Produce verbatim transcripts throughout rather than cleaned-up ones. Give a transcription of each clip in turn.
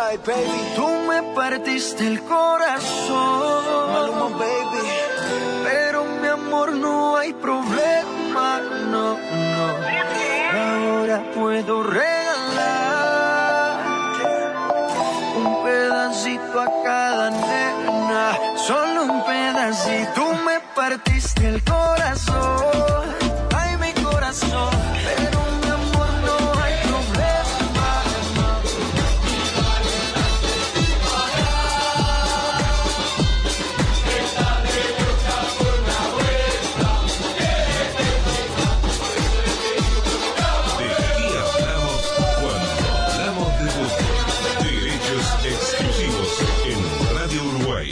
Ay, baby, tú me partiste el corazón, Maluma, baby. Pero mi amor, no hay problema, no, no. Ahora puedo regalar un pedacito a cada nena, solo un pedacito. Tú me partiste el corazón, ay, mi corazón. Pero mi amor, no hay problema, no. De aquí hablamos cuando hablamos de fútbol. Derechos exclusivos en Radio Uruguay.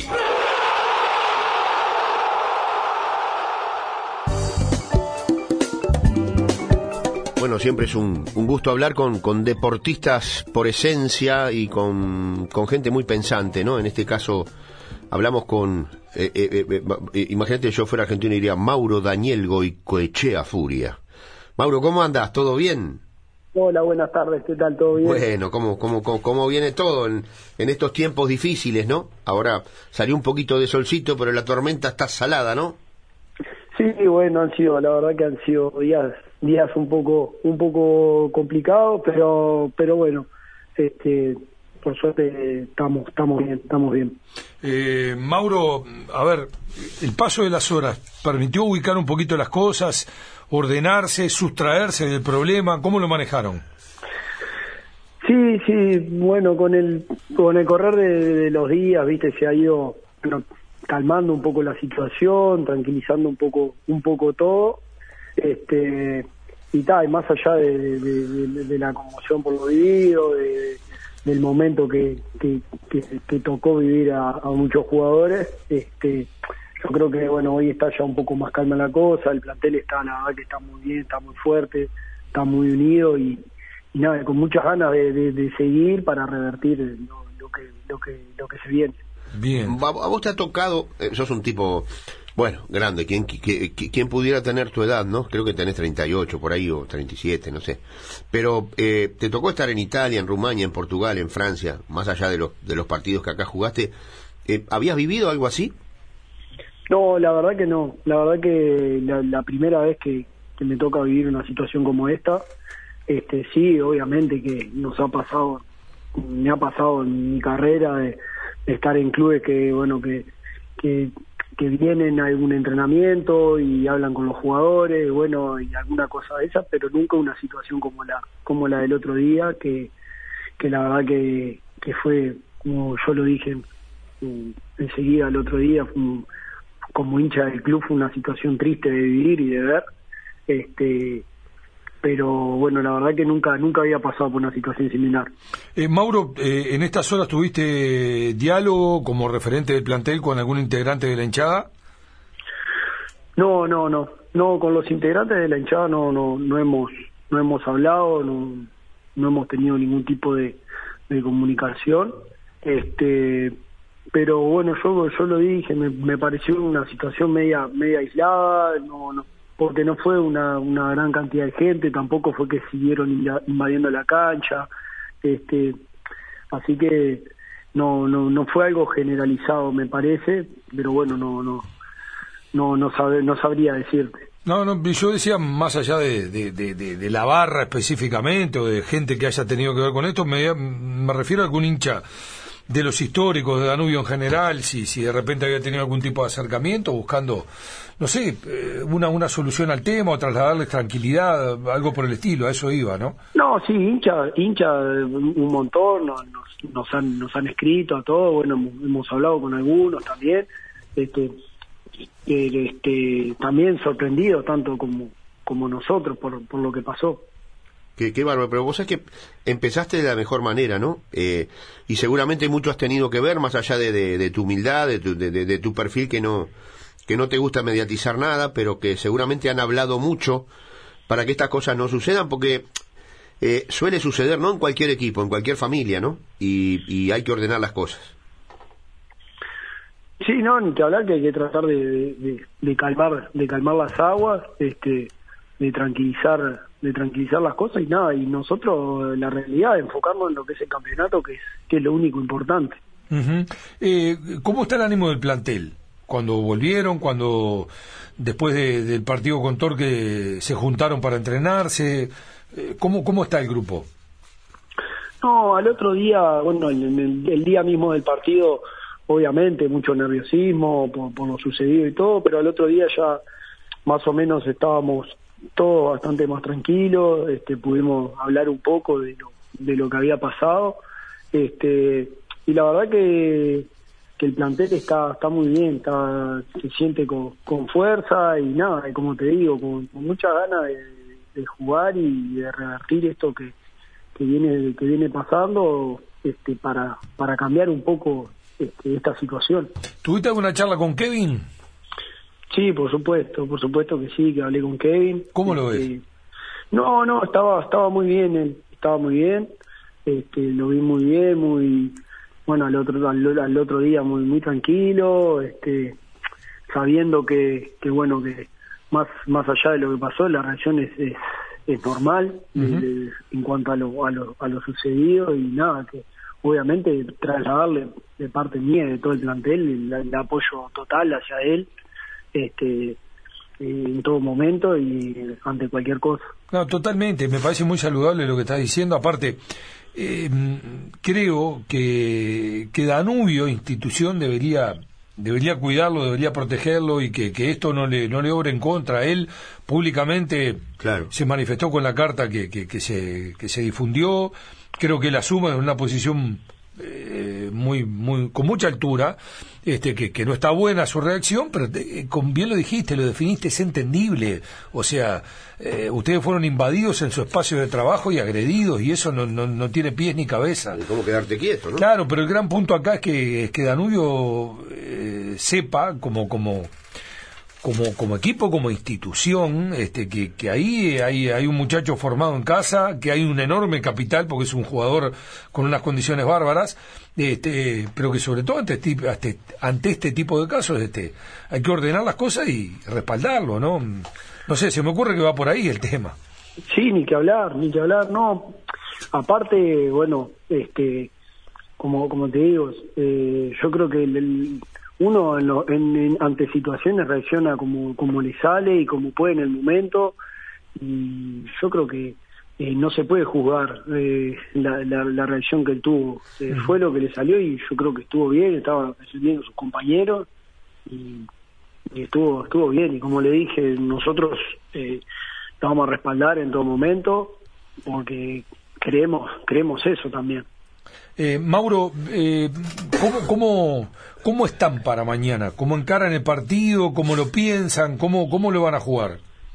Bueno, siempre es un, un gusto hablar con, con deportistas por esencia y con, con gente muy pensante, ¿no? En este caso hablamos con, eh, eh, eh, eh, imagínate, yo fuera argentino y diría Mauro Daniel Goicoechea Furia. Mauro, ¿cómo andás? ¿Todo bien? Hola, buenas tardes, ¿qué tal? ¿Todo bien? Bueno, ¿cómo, cómo, cómo, cómo viene todo en, en estos tiempos difíciles, no? Ahora salió un poquito de solcito, pero la tormenta está salada, ¿no? Sí, bueno, han sido, la verdad que han sido días días un poco un poco complicados, pero pero bueno, este por suerte estamos estamos bien, estamos bien. Eh, Mauro, a ver, el paso de las horas permitió ubicar un poquito las cosas, ordenarse, sustraerse del problema. ¿Cómo lo manejaron? Sí, sí, bueno, con el con el correr de, de los días, viste, se ha ido bueno, calmando un poco la situación, tranquilizando un poco un poco todo, este y tal, y más allá de, de, de, de la conmoción por lo vivido, de, del momento que, que, que, que tocó vivir a, a muchos jugadores, este yo creo que bueno, hoy está ya un poco más calma la cosa, el plantel está, la verdad que está muy bien, está muy fuerte, está muy unido y, y nada, con muchas ganas de, de, de seguir para revertir lo, lo que lo que lo que se viene. Bien. A vos te ha tocado, eh, sos un tipo, bueno, grande, quien, quien, quien pudiera tener tu edad, ¿no? Creo que tenés treinta y ocho por ahí, o treinta y siete, no sé. Pero eh, te tocó estar en Italia, en Rumania, en Portugal, en Francia, más allá de los, de los partidos que acá jugaste. Eh, ¿Habías vivido algo así? No, la verdad que no. La verdad que la, la primera vez que, que me toca vivir una situación como esta, este sí, obviamente que nos ha pasado, me ha pasado en mi carrera de estar en clubes que bueno que, que que vienen a algún entrenamiento y hablan con los jugadores, bueno, y alguna cosa de esa, pero nunca una situación como la como la del otro día, que que la verdad que, que fue, como yo lo dije enseguida el otro día, fue un, como hincha del club fue una situación triste de vivir y de ver, este pero bueno, la verdad que nunca nunca había pasado por una situación similar. Eh, Mauro, eh, ¿en estas horas tuviste diálogo como referente del plantel con algún integrante de la hinchada? No, no, no, no, con los integrantes de la hinchada no no no hemos no hemos hablado, no no hemos tenido ningún tipo de, de comunicación, este pero bueno, yo yo lo dije, me, me pareció una situación media media aislada, no no porque no fue una, una gran cantidad de gente, tampoco fue que siguieron invadiendo la cancha, este, así que no no no fue algo generalizado, me parece, pero bueno, no no no no sabe, no sabría decirte. No, no, yo decía más allá de, de, de, de, de la barra específicamente o de gente que haya tenido que ver con esto, me, me refiero a algún hincha de los históricos de Danubio en general, si si de repente había tenido algún tipo de acercamiento buscando, no sé, una una solución al tema o trasladarles tranquilidad, algo por el estilo, a eso iba, ¿no? No, sí, hincha, hincha un montón, nos, nos han nos han escrito a todos, bueno, hemos hablado con algunos también, este, este también sorprendidos tanto como como nosotros por por lo que pasó. Qué, qué bárbaro, pero vos sabés que empezaste de la mejor manera, ¿no? Eh, y seguramente mucho has tenido que ver, más allá de, de, de tu humildad, de tu, de, de tu perfil que no que no te gusta mediatizar nada, pero que seguramente han hablado mucho para que estas cosas no sucedan, porque eh, suele suceder, ¿no? En cualquier equipo, en cualquier familia, ¿no? Y, y hay que ordenar las cosas. Sí, no, ni que hablar que hay que tratar de, de, de calmar de calmar las aguas, este de tranquilizar de tranquilizar las cosas y nada, y nosotros la realidad enfocarnos en lo que es el campeonato, que es que es lo único importante. Uh-huh. eh, ¿Cómo está el ánimo del plantel? Cuando volvieron, cuando después de, del partido con Torque se juntaron para entrenarse, eh, ¿cómo, cómo está el grupo? No, al otro día, bueno, el, el, el día mismo del partido, obviamente mucho nerviosismo por, por lo sucedido y todo, pero al otro día ya más o menos estábamos todos bastante más tranquilos, este, pudimos hablar un poco de lo, de lo que había pasado, este, y la verdad que, que el plantel está está muy bien, está se siente con, con fuerza y nada, y como te digo, con, con muchas ganas de, de jugar y de revertir esto que, que viene que viene pasando, este, para para cambiar un poco este, esta situación. ¿Tuviste alguna charla con Kevin? Sí, por supuesto, por supuesto que sí, que hablé con Kevin. ¿Cómo lo ves? Este, no, no, estaba estaba muy bien, él estaba muy bien, este, lo vi muy bien, muy bueno, al otro al, al otro día muy muy tranquilo, este, sabiendo que que bueno que más más allá de lo que pasó, la reacción es es, es normal. Uh-huh. de, en cuanto a lo, a lo a lo sucedido, y nada, que obviamente trasladarle de parte mía, de todo el plantel, el, el apoyo total hacia él, este en todo momento y ante cualquier cosa. No, totalmente, me parece muy saludable lo que estás diciendo. Aparte, eh, creo que, que Danubio, institución, debería debería cuidarlo, debería protegerlo, y que, que esto no le no le obre en contra. Él públicamente, claro, se manifestó con la carta que, que, que se que se difundió. Creo que él asume en una posición eh, muy muy con mucha altura, este que, que no está buena su reacción, pero te, con bien lo dijiste, lo definiste, es entendible. O sea, eh, ustedes fueron invadidos en su espacio de trabajo y agredidos, y eso no no, no tiene pies ni cabeza. ¿Cómo quedarte quieto, no? Claro, pero el gran punto acá es que es que Danubio eh, sepa como como como como equipo, como institución, este que, que ahí hay hay un muchacho formado en casa, que hay un enorme capital porque es un jugador con unas condiciones bárbaras, este pero que sobre todo ante este, ante, ante este tipo de casos este hay que ordenar las cosas y respaldarlo, ¿no? No sé, se me ocurre que va por ahí el tema. Sí, ni que hablar, ni que hablar, no. Aparte, bueno, este como como te digo, eh, yo creo que el, el uno en lo, en, en, ante situaciones reacciona como como le sale y como puede en el momento, y yo creo que eh, no se puede juzgar eh, la, la, la reacción que él tuvo. Eh, fue lo que le salió y yo creo que estuvo bien, estaba defendiendo a sus compañeros y, y estuvo estuvo bien, y como le dije, nosotros eh, lo vamos a respaldar en todo momento porque creemos creemos eso también. Eh, Mauro, eh, ¿cómo, cómo, ¿cómo están para mañana? ¿Cómo encaran el partido? ¿Cómo lo piensan? ¿Cómo, cómo lo van a jugar?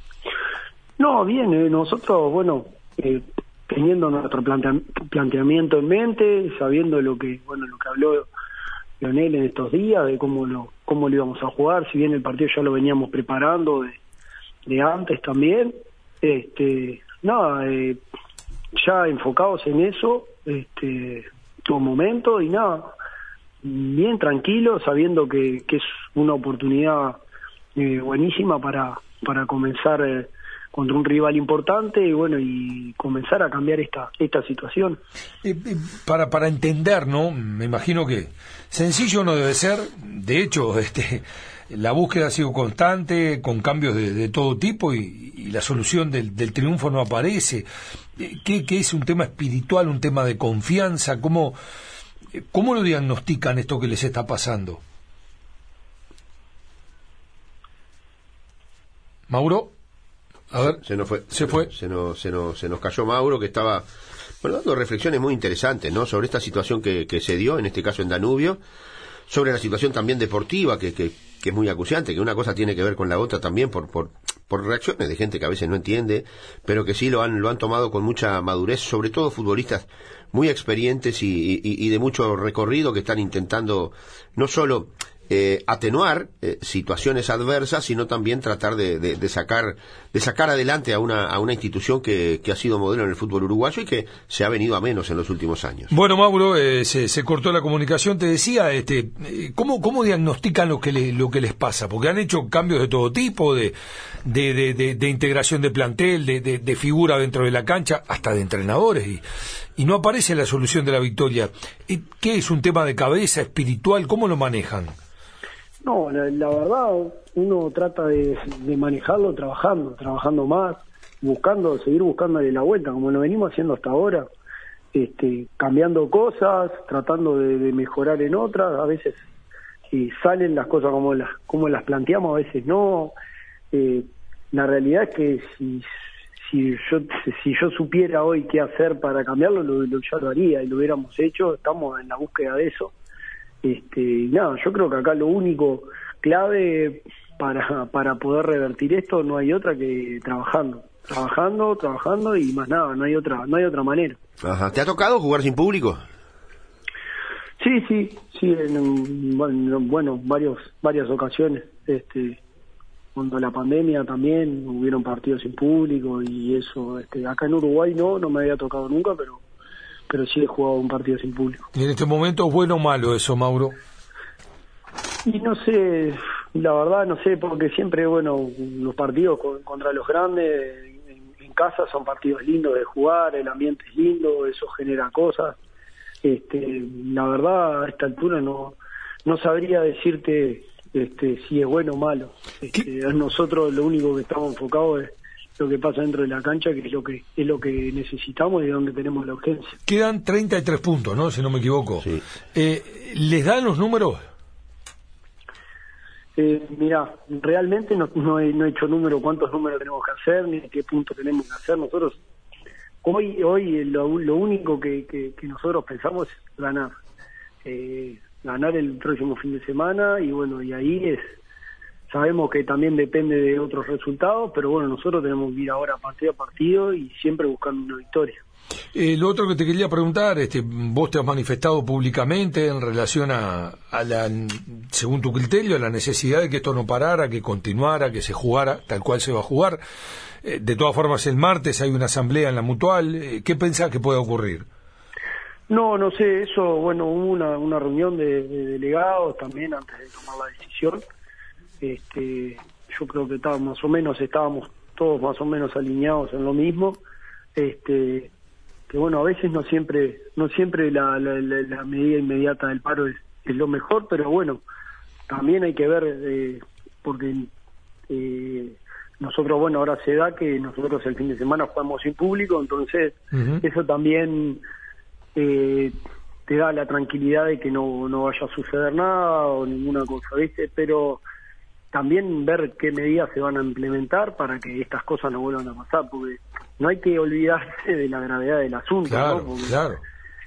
No, bien, eh, nosotros, bueno, eh, teniendo nuestro plantea- planteamiento en mente, sabiendo lo que, bueno, lo que habló Leonel en estos días, de cómo lo, cómo lo íbamos a jugar, si bien el partido ya lo veníamos preparando de, de antes también, este, nada, eh, ya enfocados en eso, este, todo momento y nada, bien tranquilo, sabiendo que, que es una oportunidad eh, buenísima para para comenzar eh, contra un rival importante y bueno, y comenzar a cambiar esta esta situación. Eh, eh, para para entender, ¿no? Me imagino que sencillo no debe ser. De hecho, este la búsqueda ha sido constante, con cambios de, de todo tipo, y, y la solución del, del triunfo no aparece. ¿Qué, ¿Qué es un tema espiritual, un tema de confianza? ¿Cómo, cómo lo diagnostican esto que les está pasando? Mauro, a ver, se, se nos fue, se fue, se nos, se nos, se nos cayó Mauro, que estaba bueno, dando reflexiones muy interesantes, ¿no? Sobre esta situación que, que se dio, en este caso en Danubio, sobre la situación también deportiva, que, que, que es muy acuciante, que una cosa tiene que ver con la otra también por, por, por reacciones de gente que a veces no entiende, pero que sí lo han, lo han tomado con mucha madurez, sobre todo futbolistas muy experientes y, y, y de mucho recorrido, que están intentando no solo eh, atenuar eh, situaciones adversas, sino también tratar de, de, de sacar de sacar adelante a una a una institución que, que ha sido modelo en el fútbol uruguayo y que se ha venido a menos en los últimos años. Bueno, Mauro, eh, se, se cortó la comunicación. Te decía, este, ¿cómo, cómo diagnostican lo que le, lo que les pasa? Porque han hecho cambios de todo tipo, de de, de, de, de integración de plantel, de, de, de figura dentro de la cancha, hasta de entrenadores, y, y no aparece la solución de la victoria. ¿Qué es un tema de cabeza, espiritual? ¿Cómo lo manejan? No, la, la verdad, uno trata de, de manejarlo trabajando, trabajando más, buscando, seguir buscándole la vuelta, como lo venimos haciendo hasta ahora, este, cambiando cosas, tratando de, de mejorar en otras, a veces eh, salen las cosas como las, como las planteamos, a veces no. Eh, la realidad es que si, si yo si yo supiera hoy qué hacer para cambiarlo, lo, lo, ya lo haría y lo hubiéramos hecho, estamos en la búsqueda de eso. Este, nada, yo creo que acá lo único clave para para poder revertir esto no hay otra que trabajando, trabajando, trabajando y más nada, no hay otra no hay otra manera. Ajá. ¿Te ha tocado jugar sin público? Sí, sí, sí, en, bueno, bueno, varios varias ocasiones, este, cuando la pandemia también hubieron partidos sin público y eso, este, acá en Uruguay no, no me había tocado nunca, pero pero sí he jugado un partido sin público. ¿Y en este momento es bueno o malo eso, Mauro? Y no sé, la verdad no sé, porque siempre, bueno, los partidos con, contra los grandes en, en casa son partidos lindos de jugar, el ambiente es lindo, eso genera cosas. Este, la verdad a esta altura no no sabría decirte este, si es bueno o malo. Este, nosotros lo único que estamos enfocados es lo que pasa dentro de la cancha, que es lo que es lo que necesitamos y donde tenemos la urgencia. Quedan treinta y tres puntos, ¿no? Si no me equivoco. Sí. Eh, ¿Les dan los números? Eh, mira, realmente no, no, he, no he hecho número, cuántos números tenemos que hacer, ni qué punto tenemos que hacer. Nosotros, hoy hoy lo, lo único que, que, que nosotros pensamos es ganar. Eh, ganar el próximo fin de semana y bueno, y ahí es... Sabemos que también depende de otros resultados, pero bueno, nosotros tenemos que ir ahora partido a partido y siempre buscando una victoria. Eh, lo otro que te quería preguntar, este, vos te has manifestado públicamente en relación a, a la, según tu criterio, a la necesidad de que esto no parara, que continuara, que se jugara tal cual se va a jugar. Eh, de todas formas, el martes hay una asamblea en la Mutual. Eh, ¿Qué pensás que puede ocurrir? No, no sé, eso, bueno, hubo una, una reunión de, de delegados también antes de tomar la decisión. Este, yo creo que está, más o menos estábamos todos más o menos alineados en lo mismo, este, que bueno, a veces no siempre no siempre la, la, la, la medida inmediata del paro es, es lo mejor, pero bueno, también hay que ver, eh, porque eh, nosotros, bueno, ahora se da que nosotros el fin de semana jugamos sin público, entonces uh-huh. eso también eh, te da la tranquilidad de que no, no vaya a suceder nada o ninguna cosa, ¿viste? Pero también ver qué medidas se van a implementar para que estas cosas no vuelvan a pasar, porque no hay que olvidarse de la gravedad del asunto, claro, ¿no? Porque claro.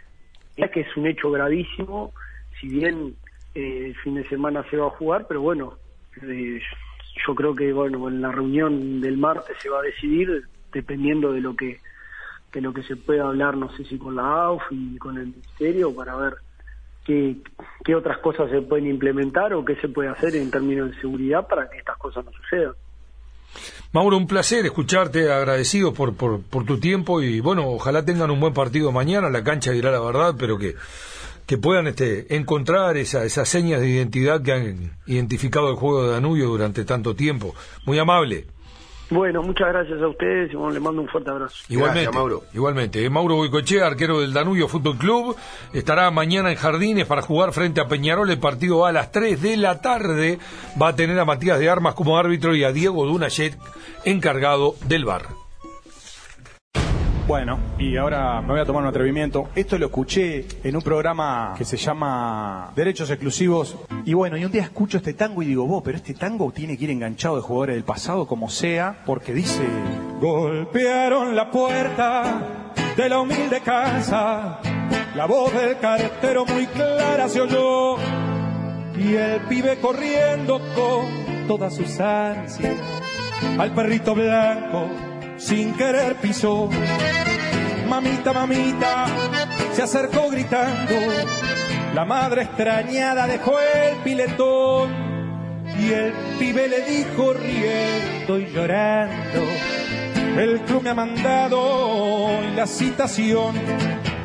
Es que es un hecho gravísimo, si bien eh, el fin de semana se va a jugar, pero bueno, eh, yo creo que bueno, en la reunión del martes se va a decidir, dependiendo de lo que de lo que se pueda hablar, no sé si con la A U F y con el Ministerio, para ver qué, qué otras cosas se pueden implementar o qué se puede hacer en términos de seguridad para que estas cosas no sucedan. Mauro, un placer escucharte, agradecido por, por, por tu tiempo y bueno, ojalá tengan un buen partido mañana, la cancha dirá la verdad, pero que, que puedan este, encontrar esa, esas señas de identidad que han identificado el juego de Danubio durante tanto tiempo. Muy amable. Bueno, muchas gracias a ustedes y bueno, les mando un fuerte abrazo. Igualmente, gracias, Mauro. Igualmente. Mauro Goicoechea, arquero del Danubio Fútbol Club, estará mañana en Jardines para jugar frente a Peñarol. El partido va a las tres de la tarde. Va a tener a Matías de Armas como árbitro y a Diego Dunayet encargado del V A R. Bueno, y ahora me voy a tomar un atrevimiento. Esto lo escuché en un programa que se llama Derechos Exclusivos. Y bueno, y un día escucho este tango y digo, vos, pero este tango tiene que ir enganchado de jugadores del pasado, como sea, porque dice: golpearon la puerta de la humilde casa, la voz del cartero muy clara se oyó, y el pibe corriendo con todas sus ansias, al perrito blanco sin querer pisó. Mamita, mamita, se acercó gritando, La madre extrañada dejó el piletón y el pibe le dijo riendo y llorando: el club me ha mandado la citación.